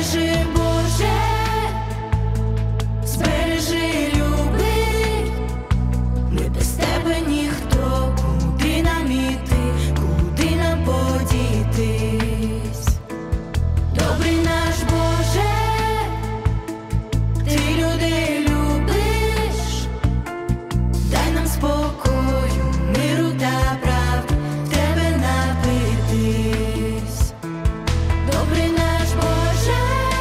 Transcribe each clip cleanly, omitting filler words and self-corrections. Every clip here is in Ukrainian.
Збережи, Боже, збережи, люби, ми без тебе ніхто, куди нам іти, куди нам подітись. Добрий наш Боже, ти людей любиш, дай нам спокою, миру та правди, в тебе напитись. Добрий наш Боже,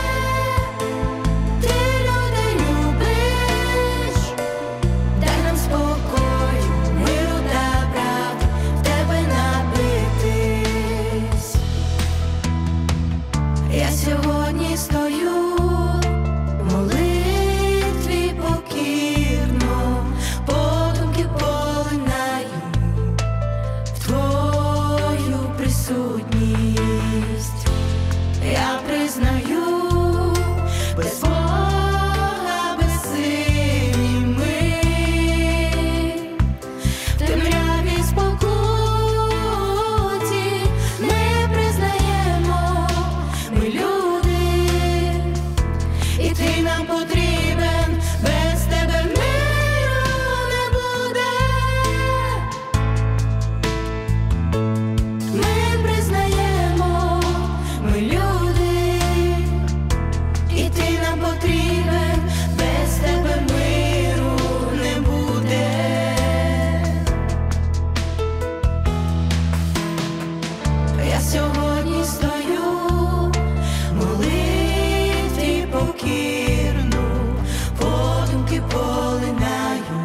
ти людей любиш, дай нам спокою, миру та правди, в тебе напитись. Я сьогодні стою в молитві покірно, подумки полинаю в твою присутність. Я признаю, без Бога безсилі ми, в темряві спокуті ми признаємо, ми люди, і ти нам потрібен, без тебе миру не буде. Ми признаємо, ми люди, і ти нам потрібен, без тебе миру не буде. Я сьогодні стою в молитві покірно, подумки полинаю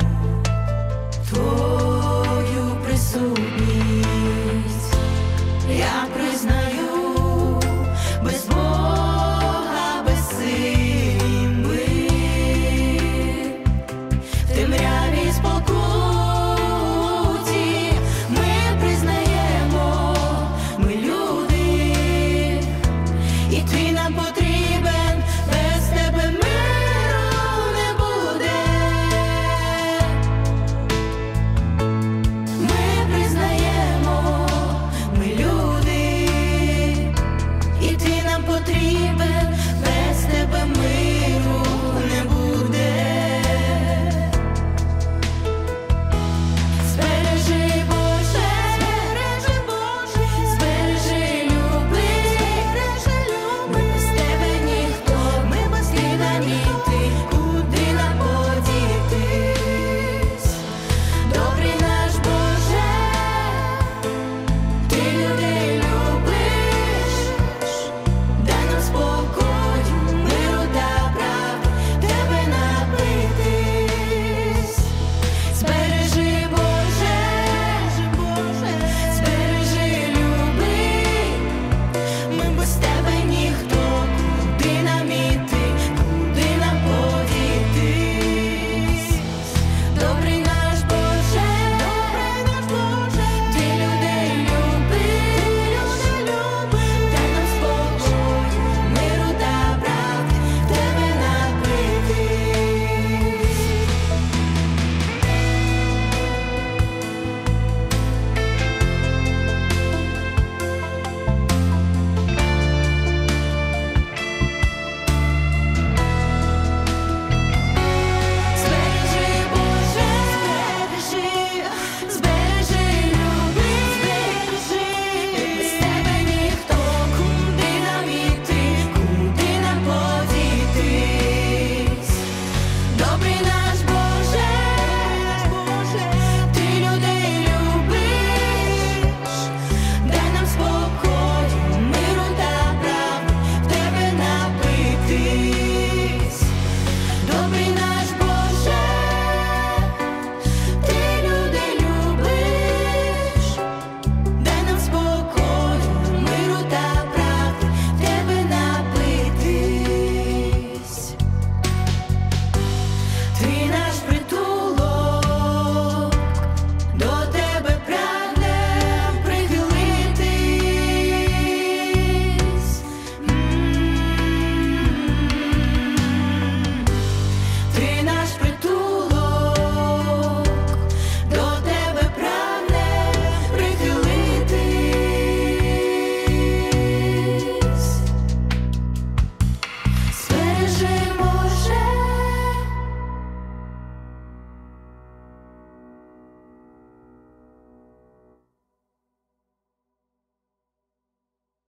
твою присутність. Я признаю, без Бога безсилі ми, в темряві спокуті ми признаємо, ми люди, і ти нам потрібен.